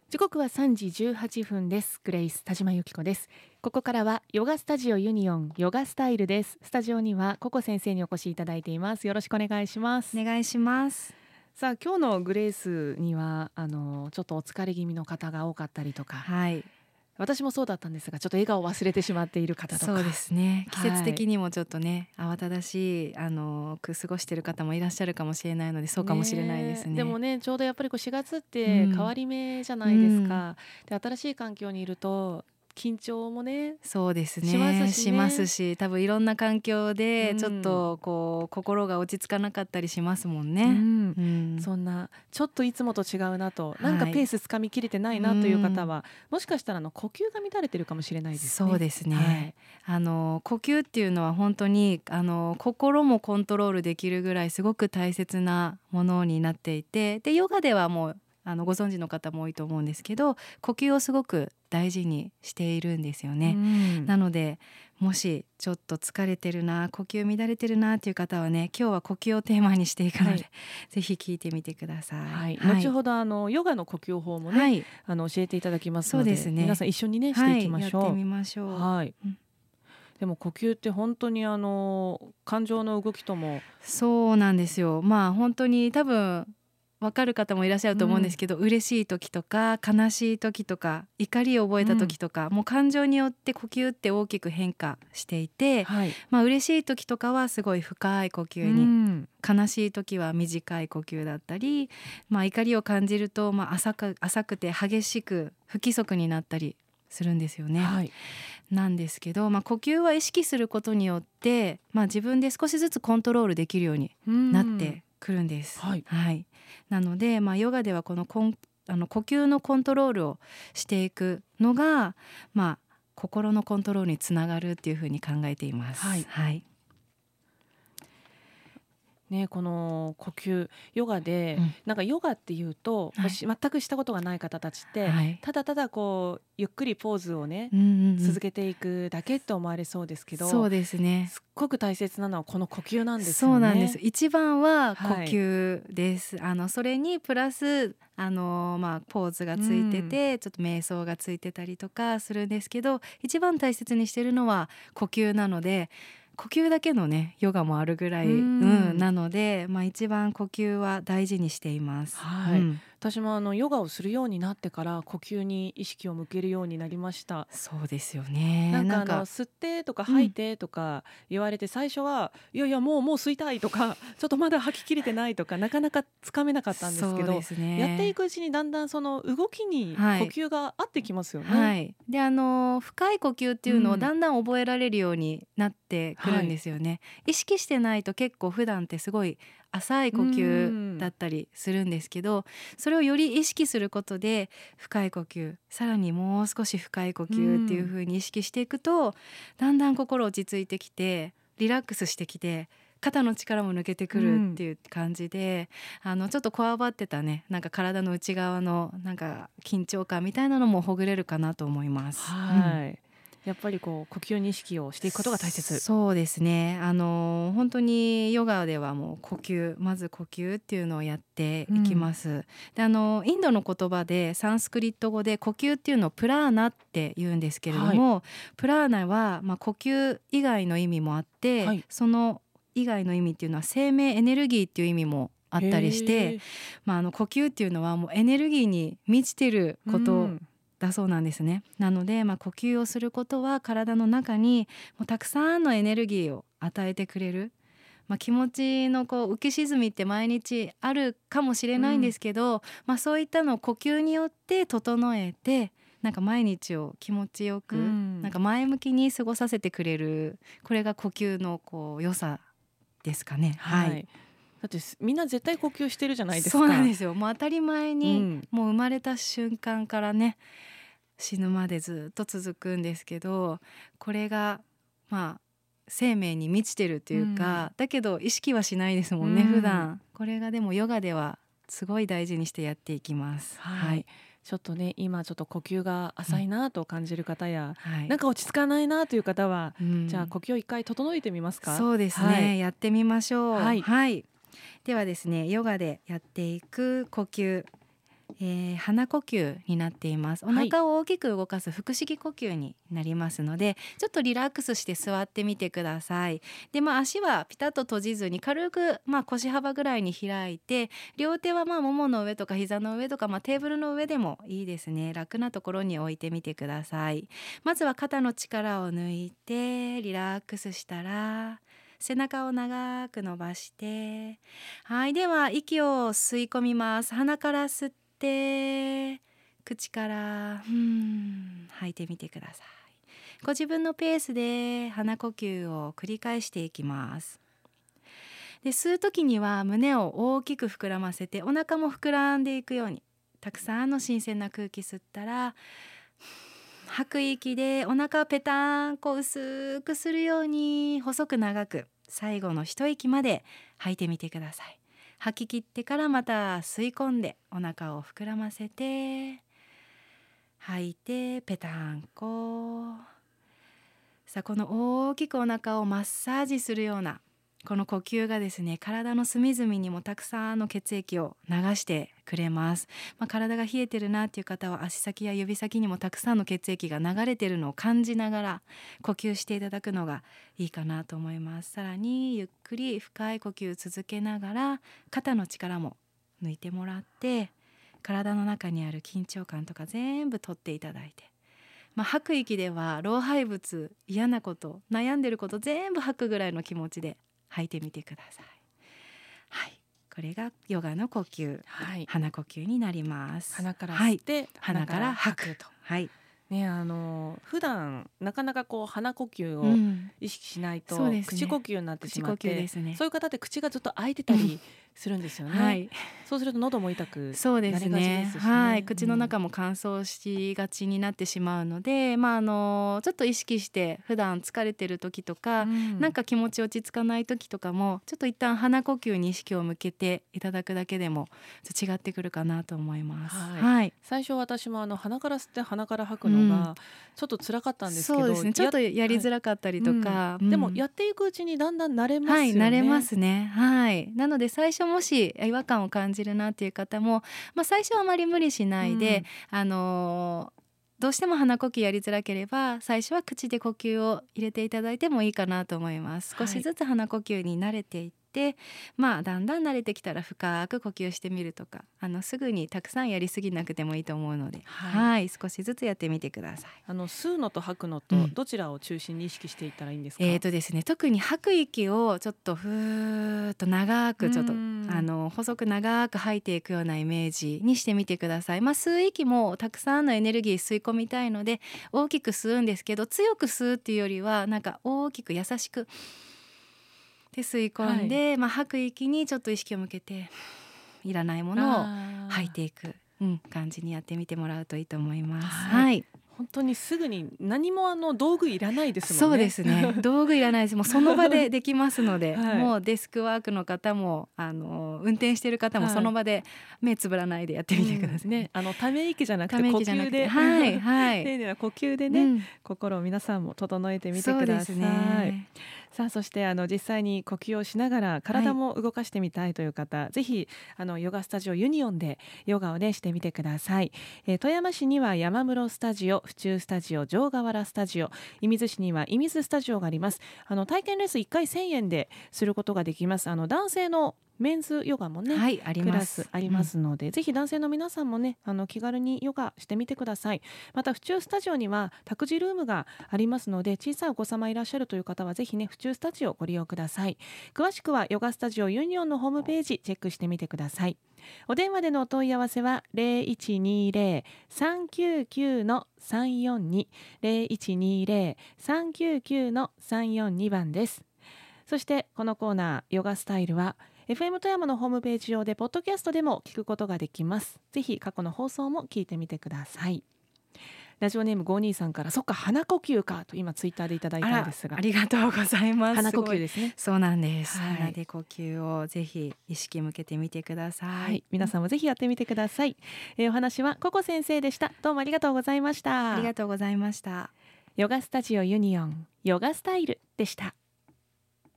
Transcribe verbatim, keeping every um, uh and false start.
時刻はさんじじゅうはっぷんです。グレイス田島由紀子です。ここからはヨガスタジオユニオンヨガスタイルです。スタジオにはココ先生にお越しいただいています。よろしくお願いします。 お願いします。 さあ、今日のグレイスにはあのちょっとお疲れ気味の方が多かったりとか、 はい、 私もそうだったんですが、ちょっと笑顔を忘れてしまっている方とか、 そうですね、季節的ににもちょっとね、慌ただしいあのく過ごしている方もいらっしゃるかもしれないので、そうかもしれないですね。 でもね、ちょうどやっぱりこうしがつっうんて変わり目じゃないですか、で新しい環境にいると緊張もねそうですね、 しますしねしますし、多分いろんな環境でうんちょっとこう心が落ち着かなかったりしますもんね。 うんうんそんなちょっといつもと違うなと、 はいなんかペースつかみきれてないなという方は、もしかしたらあの呼吸が乱れてるかもしれないですね。 そうですね、あの呼吸っていうのは本当にあの心もコントロールできるぐらいすごく大切なものになっていて、でヨガではもうあのご存知の方も多いと思うんですけど、呼吸をすごく大事にしているんですよはい、 ね。 うんなのでもしちょっと疲れてるな、呼吸乱れてるなっていう方はね、今日は呼吸をテーマにしていくので、 はいぜひ聞いてみてください。 はいはい後ほどあのヨガの呼吸法もね、 はいあの教えていただきますので、 そうですね、 皆さん一緒にねしていきましょう。 はい、やってみましょう。 はいうんでも呼吸って本当にあの感情の動きとも、 そうなんですよ。まあ本当に多分分かる方もいらっしゃると思うんですけど、うん、嬉しい時とか悲しい時とか怒りを覚えた時とか、うん、もう感情によって呼吸って大きく変化していて、 はいまあ嬉しい時とかはすごい深い呼吸に、うん、悲しい時は短い呼吸だったり、まあ、怒りを感じると、まあ、浅く、浅くて激しく不規則になったりするんですよね。 はいなんですけど、まあ、呼吸は意識することによって、まあ、自分で少しずつコントロールできるようになってくるんです。 はいはい、なので、まあ、ヨガではこのコンあの呼吸のコントロールをしていくのが、まあ、心のコントロールにつながるっていうふうに考えています。 はいはいね、この呼吸ヨガで、うん、なんかヨガっていうと、はい、全くしたことがない方たちって、はい、ただただこうゆっくりポーズをね、うんうんうん、続けていくだけって思われそうですけど、 そうですね、 すっごく大切なのはこの呼吸なんですよね。 そうなんです。一番は呼吸です、はい、あのそれにプラスあの、まあ、ポーズがついてて、うん、ちょっと瞑想がついてたりとかするんですけど、一番大切にしてるのは呼吸なので、呼吸だけのねヨガもあるぐらい、うんうん、なので、まあ、一番呼吸は大事にしています。 はい、 うん、 私もあのヨガをするようになってから呼吸に意識を向けるようになりました。 そうですよね。 なんかあの吸ってとか吐いてとか言われて、最初はいやいやもうもう吸いたいとかちょっとまだ吐ききれてないとかなかなかつかめなかったんですけど、 そうですね、 やっていくうちにだんだんその動きに呼吸が合ってきますよね。 はい、であの深い呼吸っていうのをだんだん覚えられるようになってくるんですよね。はい、意識してないと結構普段ってすごい浅い呼吸だったりするんですけど、それをより意識することで深い呼吸、さらにもう少し深い呼吸っていう風に意識していくと、だんだん心落ち着いてきてリラックスしてきて肩の力も抜けてくるっていう感じで、うん、あのちょっとこわばってたね、なんか体の内側のなんか緊張感みたいなのもほぐれるかなと思います。 はい、うん、やっぱりこう呼吸に意識をしていくことが大切。 そうですね、あの本当にヨガではもう呼吸、まず呼吸っていうのをやっていきます。うん、であのインドの言葉でサンスクリット語で呼吸っていうのをプラーナって言うんですけれども、はい、プラーナは、まあ、呼吸以外の意味もあって、はい、その以外の意味っていうのは生命エネルギーっていう意味もあったりして、まあ、あの呼吸っていうのはもうエネルギーに満ちてることだそうなんですね。なので、まあ、呼吸をすることは体の中にもうたくさんのエネルギーを与えてくれる、まあ、気持ちのこう浮き沈みって毎日あるかもしれないんですけど、うん、まあ、そういったのを呼吸によって整えて、なんか毎日を気持ちよく、うん、なんか前向きに過ごさせてくれる、これが呼吸のこう良さですかね。 はい、 はい、 だってみんな絶対呼吸してるじゃないですか。 そうなんですよ。もう当たり前に、うん、もう生まれた瞬間からね死ぬまでずっと続くんですけど、これがまあ生命に満ちてるというか、うん、だけど意識はしないですもんね、うん、普段。これがでもヨガではすごい大事にしてやっていきます。 はい、はい、ちょっとね今ちょっと呼吸が浅いなと感じる方や、 うん、はい、 なんか落ち着かないなという方は、うん、じゃあ呼吸を一回整えてみますか。 そうですね、はい、やってみましょう。 はい、 はい、ではですね、ヨガでやっていく呼吸、 えー、鼻呼吸になっています。お腹を大きく動かす腹式呼吸になりますので、はい、ちょっとリラックスして座ってみてください。で、まあ、足はピタッと閉じずに軽く、まあ、腰幅ぐらいに開いて、両手はまあももの上とか膝の上とか、まあ、テーブルの上でもいいですね。楽なところに置いてみてください。まずは肩の力を抜いてリラックスしたら背中を長く伸ばして、はい、では息を吸い込みます。鼻から吸ってで口からふーん吐いてみてください。ご自分のペースで鼻呼吸を繰り返していきます。で、吸う時には胸を大きく膨らませてお腹も膨らんでいくように、たくさんの新鮮な空気吸ったら吐く息でお腹をペタンこう薄くするように細く長く最後の一息まで吐いてみてください。吐き切ってからまた吸い込んでお腹を膨らませて吐いてペタンコ。さあ、この大きくお腹をマッサージするようなこの呼吸がですね、体の隅々にもたくさんの血液を流してくれます。まあ、体が冷えてるなっていう方は足先や指先にもたくさんの血液が流れてるのを感じながら呼吸していただくのがいいかなと思います。さらにゆっくり深い呼吸続けながら肩の力も抜いてもらって、体の中にある緊張感とか全部取っていただいて、まあ、吐く息では老廃物、嫌なこと、悩んでること全部吐くぐらいの気持ちで吐いてみてください。はい、これがヨガの呼吸、はい、鼻呼吸になります。 鼻から吸って、はい、 鼻から吐くと。はいね、あの普段なかなかこう鼻呼吸を意識しないと、うんね、口呼吸になってしまって、ですね、そういう方って口がずっと開いてたりするんですよね、はい、そうすると喉も痛くなりがちですしね。 そうですね、はい、口の中も乾燥しがちになってしまうので、うん、まあ、あのちょっと意識して普段疲れてる時とか、うん、なんか気持ち落ち着かない時とかもちょっと一旦鼻呼吸に意識を向けていただくだけでも違ってくるかなと思います。 はいはい、 最初私もあの鼻から吸って鼻から吐くのがちょっと辛かったんですけど、 そうですね、ちょっとやりづらかったりとか、 はい、うん、でもやっていくうちにだんだん慣れますよね。 はい、慣れますね。はい、なので最初もし違和感を感じるなっていう方も、まあ、最初はあまり無理しないで、うん、あのーどうしても鼻呼吸やりづらければ最初は口で呼吸を入れていただいてもいいかなと思います。少しずつ鼻呼吸に慣れていって、はい、まあ、だんだん慣れてきたら深く呼吸してみるとか、あのすぐにたくさんやりすぎなくてもいいと思うので、はいはい、少しずつやってみてください。 あの吸うのと吐くのとどちらを中心に意識していったらいいんですか？ うん、えーとですね、特に吐く息をちょっとふーっと長くちょっとあの細く長く吐いていくようなイメージにしてみてください。まあ、吸う息もたくさんのエネルギー吸い込みたいので大きく吸うんですけど、強く吸うっていうよりはなんか大きく優しくで吸い込んで、はい、まあ、吐く息にちょっと意識を向けていらないものを吐いていく、うん、感じにやってみてもらうといいと思います。はい、はい、 本当にすぐに何もあの道具いらないですもんね。 そうですね、道具いらないです。もうその場でできますので、はい、もうデスクワークの方もあの運転している方もその場で目つぶらないでやってみてください、はい、うんね、 あのため息じゃなくて呼吸で、 はいはい、 丁寧な呼吸でね、うん、心を皆さんも整えてみてください。そうですね。さあ、そしてあの実際に呼吸をしながら体も動かしてみたいという方、はい、ぜひあのヨガスタジオユニオンでヨガをねしてみてください。えー、富山市には山室スタジオ、府中スタジオ、城河原スタジオ、射水市には射水スタジオがあります。あの体験レッスンいっかいせんえんですることができます。あの男性のメンズヨガもね、はい、あります、クラスありますので、うん、ぜひ男性の皆さんもねあの気軽にヨガしてみてください。また府中スタジオには託児ルームがありますので、小さいお子様いらっしゃるという方はぜひね府中スタジオをご利用ください。詳しくはヨガスタジオユニオンのホームページチェックしてみてください。お電話でのお問い合わせは ゼロいちにゼロ さんきゅうきゅう さんよんに ゼロいちにゼロ さんきゅうきゅう さんよんに 番です。そしてこのコーナーヨガスタイルはエフエム 富山のホームページ上でポッドキャストでも聞くことができます。ぜひ過去の放送も聞いてみてください。ラジオネームごーにーさんから、そっか鼻呼吸かと今ツイッターでいただいたんですが、 あ, ありがとうございます。 鼻呼吸ですね。 そうなんです、はい、鼻で呼吸をぜひ意識向けてみてください、はい、 皆さんもぜひやってみてください、えー、お話はココ先生でした。どうもありがとうございました。 ありがとうございました。 ヨガスタジオユニオンヨガスタイルでした。